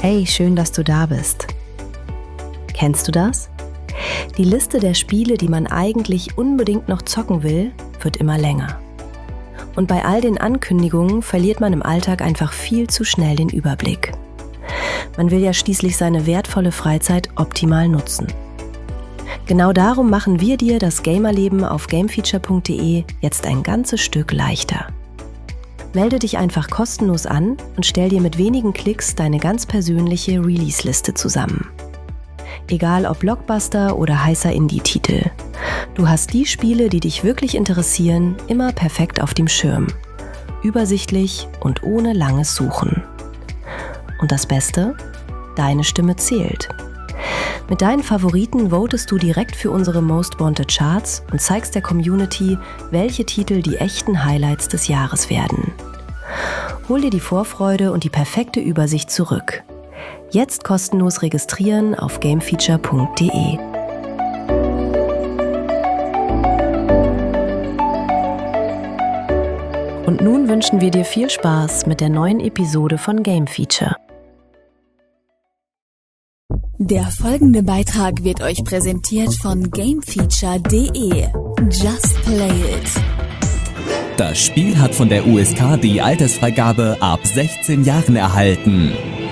Hey, schön, dass du da bist. Kennst du das? Die Liste der Spiele, die man eigentlich unbedingt noch zocken will, wird immer länger. Und bei all den Ankündigungen verliert man im Alltag einfach viel zu schnell den Überblick. Man will ja schließlich seine wertvolle Freizeit optimal nutzen. Genau darum machen wir dir das Gamerleben auf gamefeature.de jetzt ein ganzes Stück leichter. Melde dich einfach kostenlos an und stell dir mit wenigen Klicks deine ganz persönliche Release-Liste zusammen. Egal ob Blockbuster oder heißer Indie-Titel. Du hast die Spiele, die dich wirklich interessieren, immer perfekt auf dem Schirm. Übersichtlich und ohne langes Suchen. Und das Beste? Deine Stimme zählt. Mit deinen Favoriten votest du direkt für unsere Most Wanted Charts und zeigst der Community, welche Titel die echten Highlights des Jahres werden. Hol dir die Vorfreude und die perfekte Übersicht zurück. Jetzt kostenlos registrieren auf gamefeature.de. Und nun wünschen wir dir viel Spaß mit der neuen Episode von Game Feature. Der folgende Beitrag wird euch präsentiert von gamefeature.de. Just play it. Das Spiel hat von der USK die Altersfreigabe ab 16 Jahren erhalten.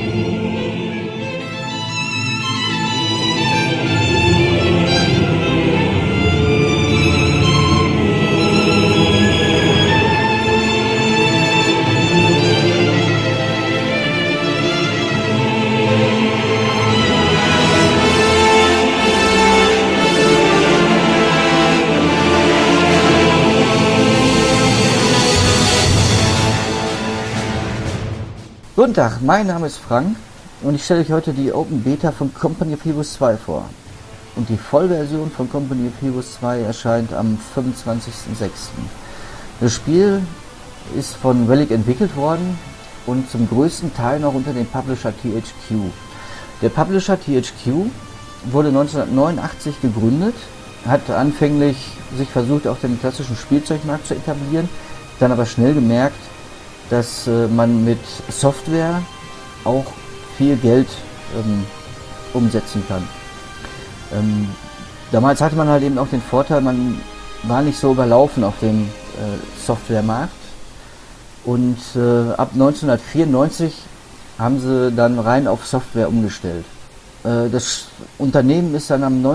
Guten Tag, mein Name ist Frank und ich stelle euch heute die Open Beta von Company of Heroes 2 vor. Und die Vollversion von Company of Heroes 2 erscheint am 25.06. Das Spiel ist von Relic entwickelt worden und zum größten Teil noch unter dem Publisher THQ. Der Publisher THQ wurde 1989 gegründet, hat anfänglich sich versucht, auf den klassischen Spielzeugmarkt zu etablieren, dann aber schnell gemerkt, dass man mit Software auch viel Geld umsetzen kann. Damals hatte man halt eben auch den Vorteil, man war nicht so überlaufen auf dem Softwaremarkt. Und ab 1994 haben sie dann rein auf Software umgestellt. Das Unternehmen ist dann am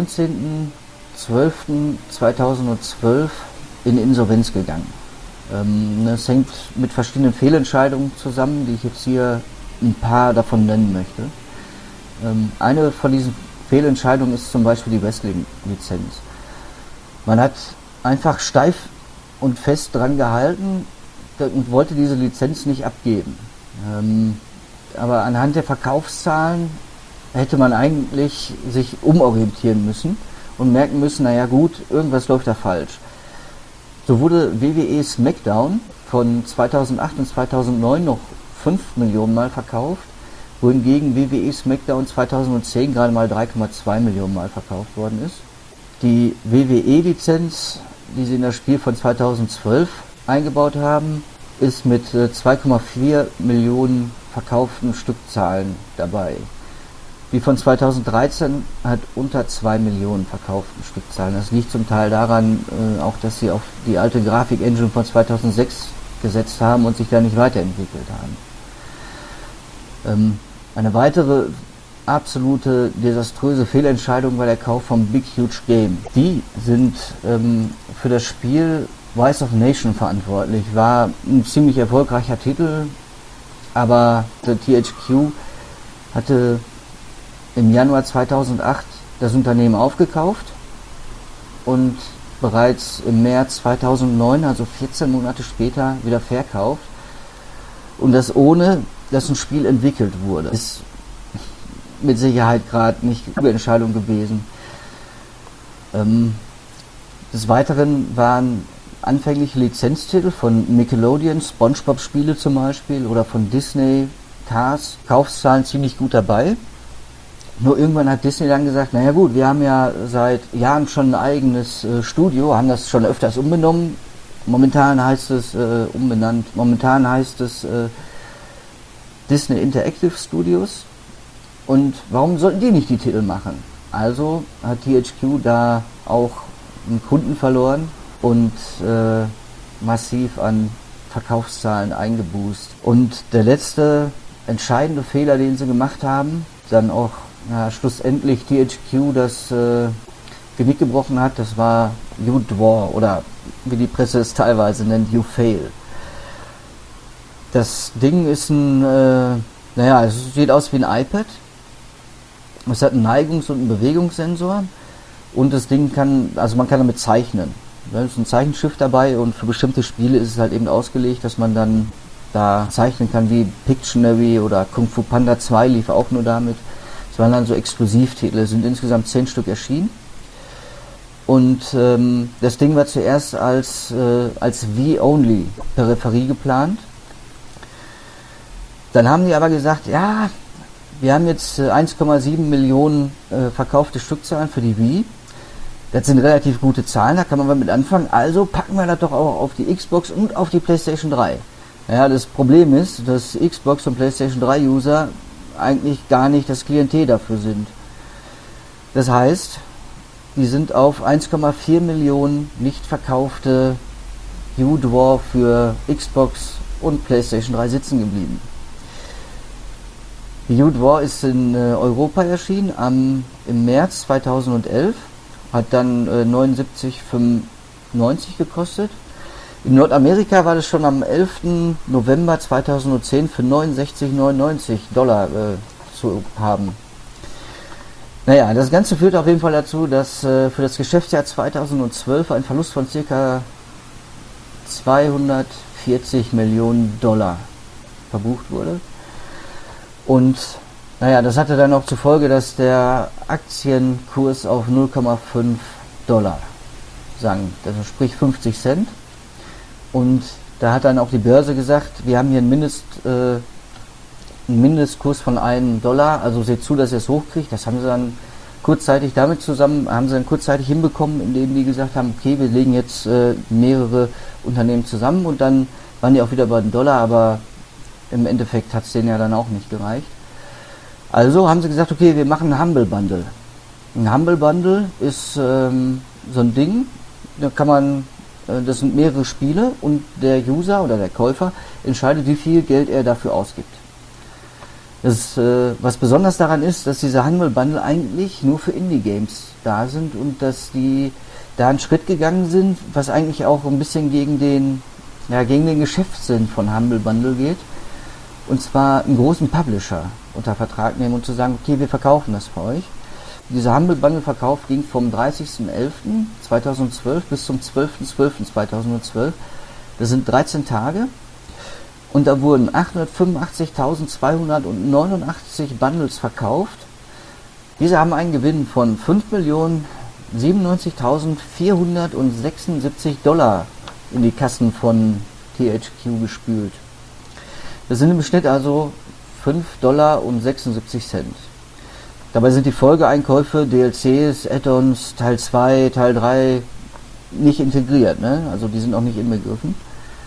19.12.2012 in Insolvenz gegangen. Das hängt mit verschiedenen Fehlentscheidungen zusammen, die ich jetzt hier ein paar davon nennen möchte. Eine von diesen Fehlentscheidungen ist zum Beispiel die Wrestling-Lizenz. Man hat einfach steif und fest dran gehalten und wollte diese Lizenz nicht abgeben. Aber anhand der Verkaufszahlen hätte man eigentlich sich umorientieren müssen und merken müssen, naja gut, irgendwas läuft da falsch. So wurde WWE SmackDown von 2008 und 2009 noch 5 Millionen Mal verkauft, wohingegen WWE SmackDown 2010 gerade mal 3,2 Millionen Mal verkauft worden ist. Die WWE-Lizenz, die sie in das Spiel von 2012 eingebaut haben, ist mit 2,4 Millionen verkauften Stückzahlen dabei. Die von 2013 hat unter 2 Millionen verkauften Stückzahlen. Das liegt zum Teil daran, auch dass sie auf die alte Grafik-Engine von 2006 gesetzt haben und sich da nicht weiterentwickelt haben. Eine weitere absolute desaströse Fehlentscheidung war der Kauf von Big Huge Game. Die sind für das Spiel Rise of Nation verantwortlich. War ein ziemlich erfolgreicher Titel, aber der THQ hatte im Januar 2008 das Unternehmen aufgekauft und bereits im März 2009, also 14 Monate später, wieder verkauft. Und das ohne, dass ein Spiel entwickelt wurde. Ist mit Sicherheit gerade nicht eine Entscheidung gewesen. Des Weiteren waren anfängliche Lizenztitel von Nickelodeon, SpongeBob-Spiele zum Beispiel, oder von Disney, Cars, Kaufzahlen ziemlich gut dabei. Nur irgendwann hat Disney dann gesagt, naja gut, wir haben ja seit Jahren schon ein eigenes Studio, haben das schon öfters umbenannt. Momentan heißt es Disney Interactive Studios. Und warum sollten die nicht die Titel machen? Also hat THQ da auch einen Kunden verloren und massiv an Verkaufszahlen eingeboost. Und der letzte entscheidende Fehler, den sie gemacht haben, dann auch schlussendlich THQ das Genick gebrochen hat, das war You Dwar, oder wie die Presse es teilweise nennt, You Fail. Das Ding ist es sieht aus wie ein iPad. Es hat einen Neigungs- und einen Bewegungssensor und das Ding man kann damit zeichnen. Da ist ein Zeichenstift dabei und für bestimmte Spiele ist es halt eben ausgelegt, dass man dann da zeichnen kann, wie Pictionary oder Kung Fu Panda 2 lief auch nur damit. Das waren dann so Exklusivtitel, es sind insgesamt 10 Stück erschienen. Und das Ding war zuerst als Wii-Only-Peripherie geplant. Dann haben die aber gesagt, ja, wir haben jetzt 1,7 Millionen verkaufte Stückzahlen für die Wii. Das sind relativ gute Zahlen, da kann man mal mit anfangen. Also packen wir das doch auch auf die Xbox und auf die PlayStation 3. Ja, das Problem ist, dass Xbox und PlayStation 3 User eigentlich gar nicht das Klientel dafür sind. Das heißt, die sind auf 1,4 Millionen nicht verkaufte You Dwar für Xbox und PlayStation 3 sitzen geblieben. You Dwar ist in Europa erschienen im März 2011, hat dann 79,95 gekostet. In Nordamerika war das schon am 11. November 2010 für $69,99 zu haben. Naja, das Ganze führt auf jeden Fall dazu, dass für das Geschäftsjahr 2012 ein Verlust von ca. $240 Millionen verbucht wurde. Und naja, das hatte dann auch zur Folge, dass der Aktienkurs auf $0,5 sank, also sprich 50 Cent. Und da hat dann auch die Börse gesagt, wir haben hier einen Mindestkurs von $1, also seht zu, dass ihr es hochkriegt. Das haben sie dann kurzzeitig hinbekommen, indem die gesagt haben, okay, wir legen jetzt mehrere Unternehmen zusammen und dann waren die auch wieder bei $1, aber im Endeffekt hat es denen ja dann auch nicht gereicht. Also haben sie gesagt, okay, wir machen einen Humble Bundle. Ein Humble Bundle ist so ein Ding, da kann man, das sind mehrere Spiele und der User oder der Käufer entscheidet, wie viel Geld er dafür ausgibt. Was besonders daran ist, dass diese Humble Bundle eigentlich nur für Indie-Games da sind und dass die da einen Schritt gegangen sind, was eigentlich auch ein bisschen gegen den Geschäftssinn von Humble Bundle geht. Und zwar einen großen Publisher unter Vertrag nehmen und zu sagen, okay, wir verkaufen das für euch. Dieser Humble Bundle Verkauf ging vom 30.11.2012 bis zum 12.12.2012. Das sind 13 Tage. Und da wurden 885.289 Bundles verkauft. Diese haben einen Gewinn von $5.097.476 in die Kassen von THQ gespült. Das sind im Schnitt also $5,76. Dabei sind die Folgeeinkäufe, DLCs, Add-ons, Teil 2, Teil 3 nicht integriert, ne? Also die sind auch nicht inbegriffen.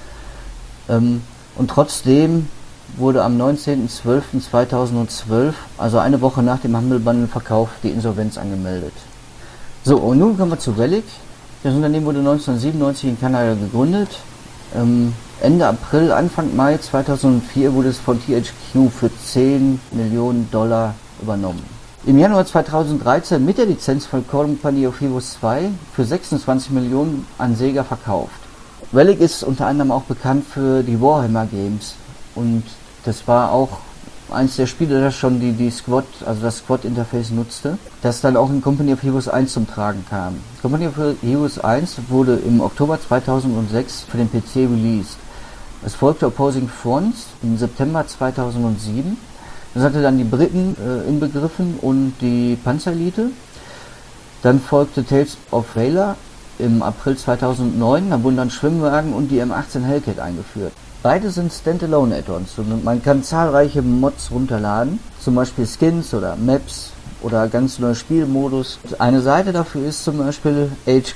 Und trotzdem wurde am 19.12.2012, also eine Woche nach dem Humble Bundle Verkauf, die Insolvenz angemeldet. So, und nun kommen wir zu Relic. Das Unternehmen wurde 1997 in Kanada gegründet. Ende April, Anfang Mai 2004 wurde es von THQ für $10 Millionen übernommen. Im Januar 2013 mit der Lizenz von Company of Heroes 2 für 26 Millionen an Sega verkauft. Relic ist unter anderem auch bekannt für die Warhammer Games und das war auch eins der Spiele, das schon die Squad, also das Squad-Interface nutzte, das dann auch in Company of Heroes 1 zum Tragen kam. Company of Heroes 1 wurde im Oktober 2006 für den PC released. Es folgte Opposing Fronts im September 2007. Das hatte dann die Briten inbegriffen und die Panzerelite. Dann folgte Tales of Valor im April 2009. Da wurden dann Schwimmwagen und die M18 Hellcat eingeführt. Beide sind Standalone Add-ons und man kann zahlreiche Mods runterladen, zum Beispiel Skins oder Maps oder ganz neuer Spielmodus. Eine Seite dafür ist zum Beispiel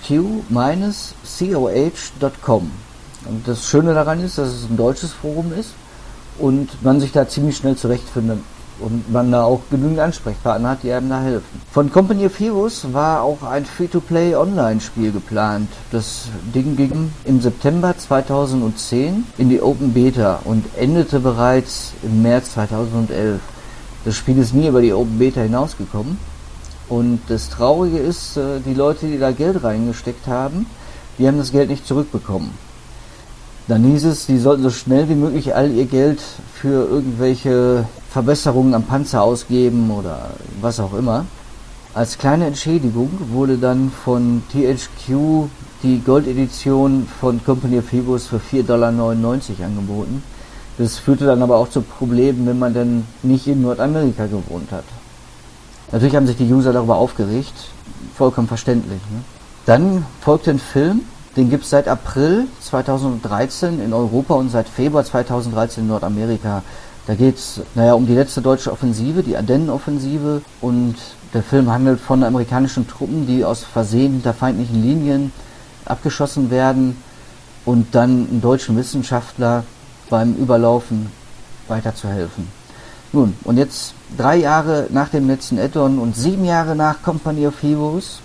hq-coh.com. Und das Schöne daran ist, dass es ein deutsches Forum ist und man sich da ziemlich schnell zurechtfinden und man da auch genügend Ansprechpartner hat, die einem da helfen. Von Company of Heroes war auch ein Free-to-Play-Online-Spiel geplant. Das Ding ging im September 2010 in die Open Beta und endete bereits im März 2011. Das Spiel ist nie über die Open Beta hinausgekommen. Und das Traurige ist, die Leute, die da Geld reingesteckt haben, die haben das Geld nicht zurückbekommen. Dann hieß es, die sollten so schnell wie möglich all ihr Geld für irgendwelche Verbesserungen am Panzer ausgeben oder was auch immer. Als kleine Entschädigung wurde dann von THQ die Gold-Edition von Company of Heroes für $4,99 angeboten. Das führte dann aber auch zu Problemen, wenn man denn nicht in Nordamerika gewohnt hat. Natürlich haben sich die User darüber aufgeregt, vollkommen verständlich. Ne? Dann folgte ein Film, den gibt es seit April 2013 in Europa und seit Februar 2013 in Nordamerika. Da geht es um die letzte deutsche Offensive, die Ardennen-Offensive, und der Film handelt von amerikanischen Truppen, die aus Versehen hinter feindlichen Linien abgeschossen werden und dann einen deutschen Wissenschaftler beim Überlaufen weiterzuhelfen. Nun, und jetzt 3 Jahre nach dem letzten Add-on und 7 Jahre nach Company of Heroes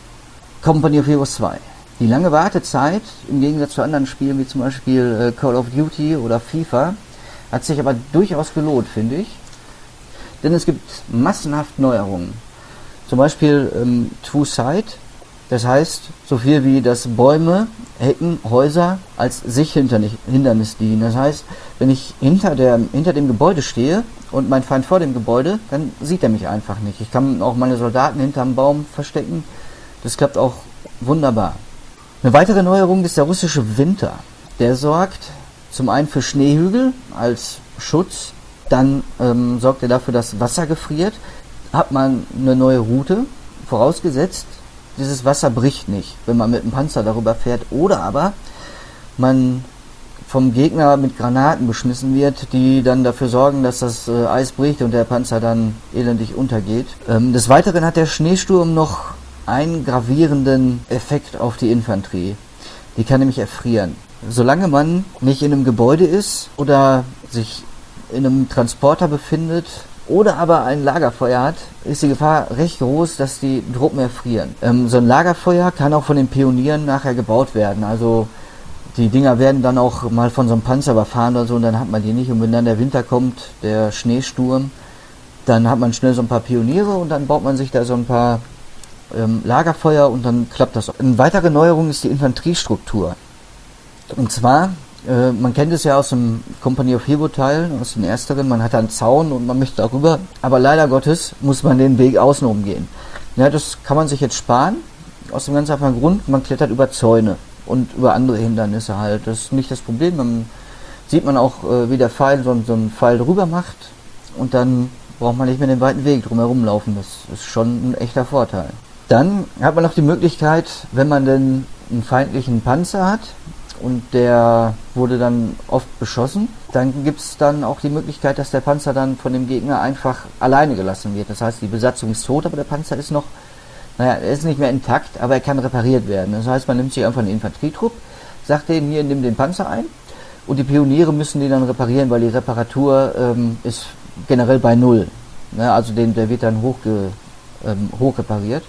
2. Die lange Wartezeit, im Gegensatz zu anderen Spielen wie zum Beispiel Call of Duty oder FIFA, hat sich aber durchaus gelohnt, finde ich. Denn es gibt massenhaft Neuerungen. Zum Beispiel Two Side, das heißt so viel wie, dass Bäume, Hecken, Häuser als Sichthindernis dienen. Das heißt, wenn ich hinter dem Gebäude stehe und mein Feind vor dem Gebäude, dann sieht er mich einfach nicht. Ich kann auch meine Soldaten hinterm Baum verstecken. Das klappt auch wunderbar. Eine weitere Neuerung ist der russische Winter. Der sorgt zum einen für Schneehügel als Schutz, dann sorgt er dafür, dass Wasser gefriert. Hat man eine neue Route, vorausgesetzt, dieses Wasser bricht nicht, wenn man mit dem Panzer darüber fährt, oder aber man vom Gegner mit Granaten beschmissen wird, die dann dafür sorgen, dass das Eis bricht und der Panzer dann elendig untergeht. Des Weiteren hat der Schneesturm noch einen gravierenden Effekt auf die Infanterie. Die kann nämlich erfrieren. Solange man nicht in einem Gebäude ist oder sich in einem Transporter befindet oder aber ein Lagerfeuer hat, ist die Gefahr recht groß, dass die Truppen erfrieren. So ein Lagerfeuer kann auch von den Pionieren nachher gebaut werden. Also die Dinger werden dann auch mal von so einem Panzer überfahren oder so und dann hat man die nicht. Und wenn dann der Winter kommt, der Schneesturm, dann hat man schnell so ein paar Pioniere und dann baut man sich da so ein paar Lagerfeuer und dann klappt das. Eine weitere Neuerung ist die Infanteriestruktur. Und zwar, man kennt es ja aus dem Company of Heroes Teil, aus den ersteren, man hat einen Zaun und man möchte darüber, aber leider Gottes muss man den Weg außenrum gehen. Ja, das kann man sich jetzt sparen, aus dem ganz einfachen Grund, man klettert über Zäune und über andere Hindernisse halt. Das ist nicht das Problem, dann sieht man auch, wie der Pfeil so einen Pfeil drüber macht und dann braucht man nicht mehr den weiten Weg drumherum laufen. Das ist schon ein echter Vorteil. Dann hat man noch die Möglichkeit, wenn man denn einen feindlichen Panzer hat und der wurde dann oft beschossen, dann gibt es dann auch die Möglichkeit, dass der Panzer dann von dem Gegner einfach alleine gelassen wird. Das heißt, die Besatzung ist tot, aber der Panzer ist noch, er ist nicht mehr intakt, aber er kann repariert werden. Das heißt, man nimmt sich einfach einen Infanterietrupp, sagt denen hier, nimm den Panzer ein und die Pioniere müssen den dann reparieren, weil die Reparatur ist generell bei 0. Also der wird dann hoch repariert.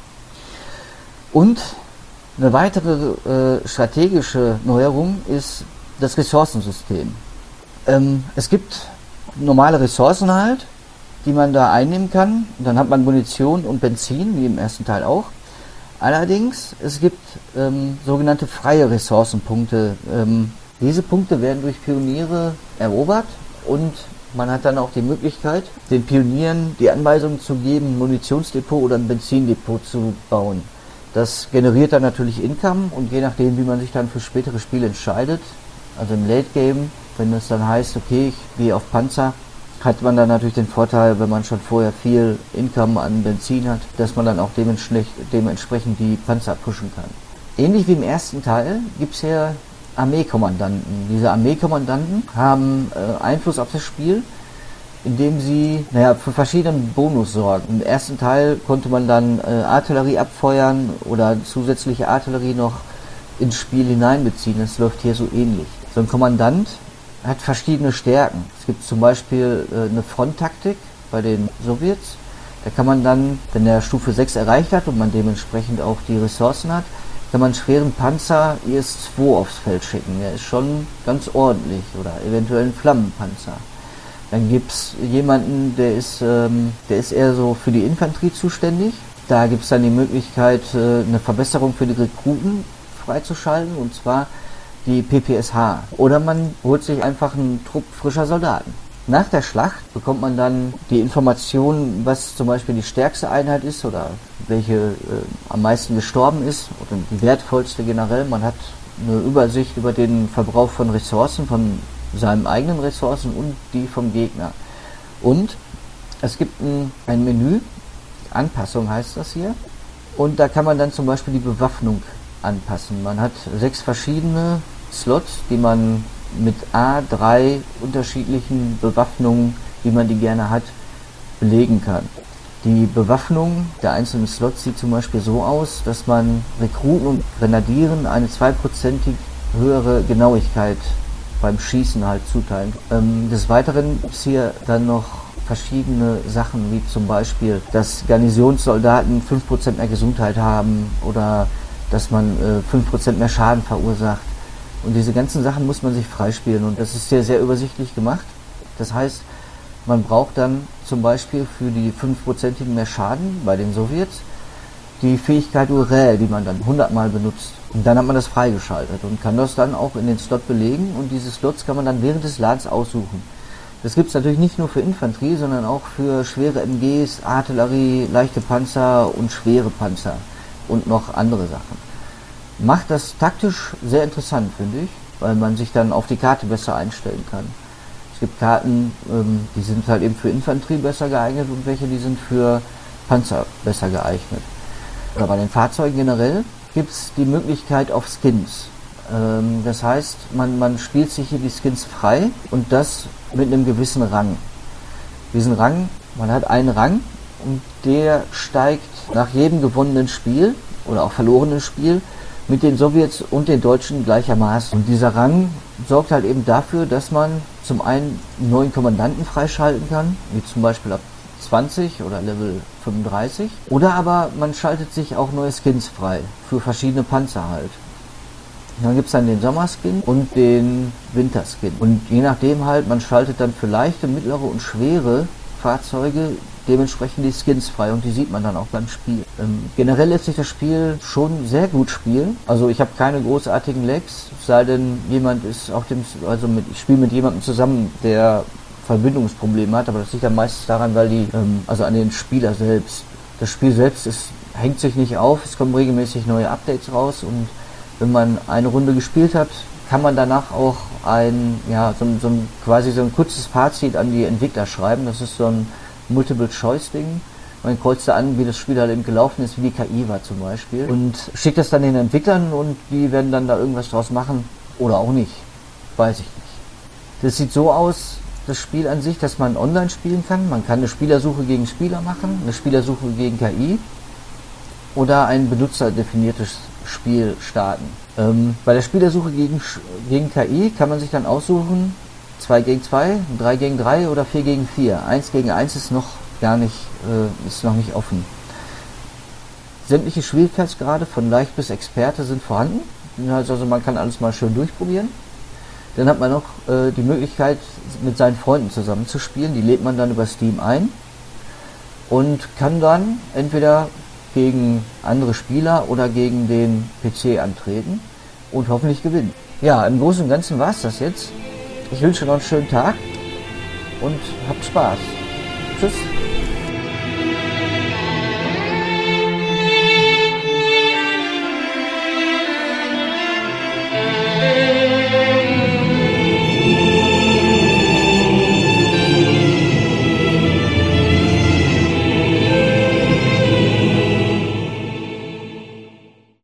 Und eine weitere strategische Neuerung ist das Ressourcensystem. Es gibt normale Ressourcen halt, die man da einnehmen kann. Und dann hat man Munition und Benzin, wie im ersten Teil auch. Allerdings, es gibt sogenannte freie Ressourcenpunkte. Diese Punkte werden durch Pioniere erobert und man hat dann auch die Möglichkeit, den Pionieren die Anweisung zu geben, ein Munitionsdepot oder ein Benzindepot zu bauen. Das generiert dann natürlich Income und je nachdem, wie man sich dann für spätere Spiele entscheidet, also im Late Game, wenn es dann heißt, okay, ich gehe auf Panzer, hat man dann natürlich den Vorteil, wenn man schon vorher viel Income an Benzin hat, dass man dann auch dementsprechend die Panzer pushen kann. Ähnlich wie im ersten Teil gibt es hier Armeekommandanten. Diese Armeekommandanten haben Einfluss auf das Spiel, indem sie für verschiedenen Bonus sorgen. Im ersten Teil konnte man dann Artillerie abfeuern oder zusätzliche Artillerie noch ins Spiel hineinbeziehen. Das läuft hier so ähnlich. So ein Kommandant hat verschiedene Stärken. Es gibt zum Beispiel eine Fronttaktik, bei den Sowjets. Da kann man dann, wenn der Stufe 6 erreicht hat und man dementsprechend auch die Ressourcen hat, kann man einen schweren Panzer IS-2 aufs Feld schicken. Der ist schon ganz ordentlich, oder eventuell ein Flammenpanzer. Dann gibt es jemanden, der ist eher so für die Infanterie zuständig. Da gibt es dann die Möglichkeit, eine Verbesserung für die Rekruten freizuschalten, und zwar die PPSH. Oder man holt sich einfach einen Trupp frischer Soldaten. Nach der Schlacht bekommt man dann die Information, was zum Beispiel die stärkste Einheit ist oder welche am meisten gestorben ist oder die wertvollste generell. Man hat eine Übersicht über den Verbrauch von Ressourcen, von seinen eigenen Ressourcen und die vom Gegner. Und es gibt ein Menü, Anpassung heißt das hier, und da kann man dann zum Beispiel die Bewaffnung anpassen. Man hat 6 verschiedene Slots, die man mit A3 unterschiedlichen Bewaffnungen, wie man die gerne hat, belegen kann. Die Bewaffnung der einzelnen Slots sieht zum Beispiel so aus, dass man Rekruten und Grenadieren eine 2%ig höhere Genauigkeit beim Schießen halt zuteilen. Des Weiteren gibt es hier dann noch verschiedene Sachen, wie zum Beispiel, dass Garnisonssoldaten 5% mehr Gesundheit haben oder dass man 5% mehr Schaden verursacht. Und diese ganzen Sachen muss man sich freispielen, und das ist sehr, sehr übersichtlich gemacht. Das heißt, man braucht dann zum Beispiel für die 5%igen mehr Schaden bei den Sowjets die Fähigkeit Urel, die man dann 100 Mal benutzt. Und dann hat man das freigeschaltet und kann das dann auch in den Slot belegen, und diese Slots kann man dann während des Ladens aussuchen. Das gibt es natürlich nicht nur für Infanterie, sondern auch für schwere MGs, Artillerie, leichte Panzer und schwere Panzer und noch andere Sachen. Macht das taktisch sehr interessant, finde ich, weil man sich dann auf die Karte besser einstellen kann. Es gibt Karten, die sind halt eben für Infanterie besser geeignet und welche, die sind für Panzer besser geeignet. Oder bei den Fahrzeugen generell gibt es die Möglichkeit auf Skins. Das heißt, man spielt sich hier die Skins frei, und das mit einem gewissen Rang. Diesen Rang, man hat einen Rang, und der steigt nach jedem gewonnenen Spiel oder auch verlorenen Spiel mit den Sowjets und den Deutschen gleichermaßen. Und dieser Rang sorgt halt eben dafür, dass man zum einen einen neuen Kommandanten freischalten kann, wie zum Beispiel ab 20 oder Level 35. Oder aber man schaltet sich auch neue Skins frei, für verschiedene Panzer halt. Und dann gibt es dann den Sommerskin und den Winterskin. Und je nachdem halt, man schaltet dann für leichte, mittlere und schwere Fahrzeuge dementsprechend die Skins frei, und die sieht man dann auch beim Spiel. Generell lässt sich das Spiel schon sehr gut spielen. Also ich habe keine großartigen Lags, sei denn jemand ist auf dem, ich spiele mit jemandem zusammen, der Verbindungsprobleme hat, aber das liegt dann meistens daran, weil also an den Spieler selbst. Das Spiel selbst hängt sich nicht auf, es kommen regelmäßig neue Updates raus, und wenn man eine Runde gespielt hat, kann man danach auch quasi so ein kurzes Fazit an die Entwickler schreiben. Das ist so ein Multiple-Choice-Ding. Man kreuzt da an, wie das Spiel halt eben gelaufen ist, wie die KI war zum Beispiel. Und schickt das dann den Entwicklern, und die werden dann da irgendwas draus machen. Oder auch nicht. Weiß ich nicht. Das sieht so aus, das Spiel an sich, dass man online spielen kann. Man kann eine Spielersuche gegen Spieler machen, eine Spielersuche gegen KI oder ein benutzerdefiniertes Spiel starten. Bei der Spielersuche gegen KI kann man sich dann aussuchen, 2 gegen 2, 3 gegen 3 oder 4 gegen 4. 1 gegen 1 ist noch nicht offen. Sämtliche Schwierigkeitsgrade von leicht bis Experte sind vorhanden. Also man kann alles mal schön durchprobieren. Dann hat man noch die Möglichkeit, mit seinen Freunden zusammen zu spielen. Die lädt man dann über Steam ein und kann dann entweder gegen andere Spieler oder gegen den PC antreten und hoffentlich gewinnen. Ja, im Großen und Ganzen war es das jetzt. Ich wünsche noch einen schönen Tag und habt Spaß. Tschüss.